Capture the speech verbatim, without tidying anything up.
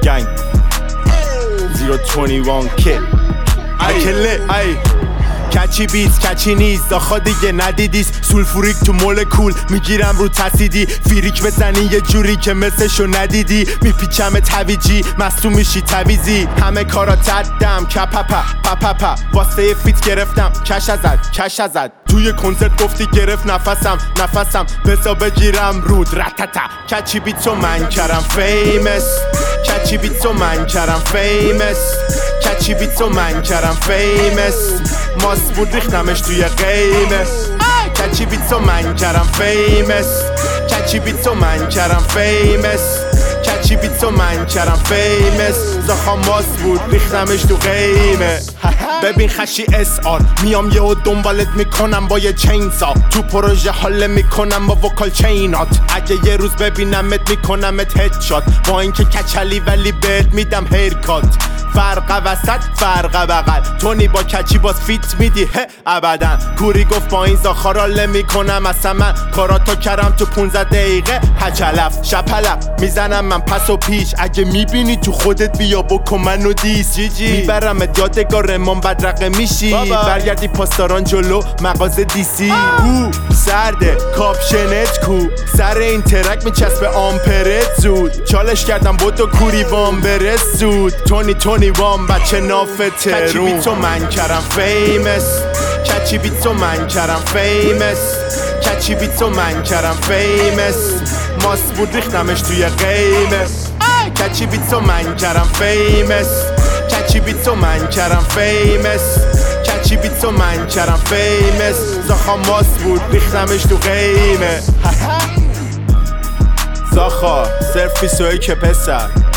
gang زیرو بیست و یک kid اکله ای کچی بیت کچی نیست آخا دیگه ندیدیست سولفوریک تو مولکول میگیرم رو تسیدی فیریک بزنی یه جوری که مثلشو ندیدی میپیچم تویجی مستو میشی تویزی همه کارا تدم کپپا پپپا واسه فیت گرفتم کش ازد کش ازد توی کنسرت گفتی گرفت نفسم نفسم بسا بگیرم رود رتتا کچی بیتو من کردم فیمس کچی بیتو من کردم فیمس کچی بیتو من کردم فیمس ماس بود ریختمش توی قیمه کچی بیتو من کردم فیمس کچی بیتو من کردم فیمس کچی بیتو من کردم فیمس زخا ماس بود ریختمش تو قیمه ببین خشی اس آر میام یهو دنبالت میکنم با یه چینسا تو پروژه حال میکنم با وکال چینات اگه یه روز ببینمت میکنمت هدشات با اینکه کچلی ولی بهت میدم هیرکات فرق وسط فرق بغل تونی با کچی باز فیت میدی he ابدا کوری گفت با این زاخارا میکنم اصلا من کاراتو کردم تو پونزده دقیقه هچلف شپلف میزنم من پس و پیش اگه میبینی تو خودت بیا بکن منو دیس جی جی میبرمت یادگار من بدرقه میشی برگردی پاسداران جلو مغازه دیسی او سرده کاپشنت کو سر این ترک میچسبه آمپرت زود چالش کردم بودو کوری وام برس زود تونی تونی وام بچه نافته رو کچی بیتو من کردم فیمس کچی بیتو من کردم فیمس کچی بیتو من کردم فیمس ماس بود ریختمش توی قیمه کچی بیتو من کردم فیمس کچی بیتو من کردم فیمس کچی بیتو من کردم فیمس زاخا ماس بود ریختمش تو قیمه زاخا صرف بیست و یک پسر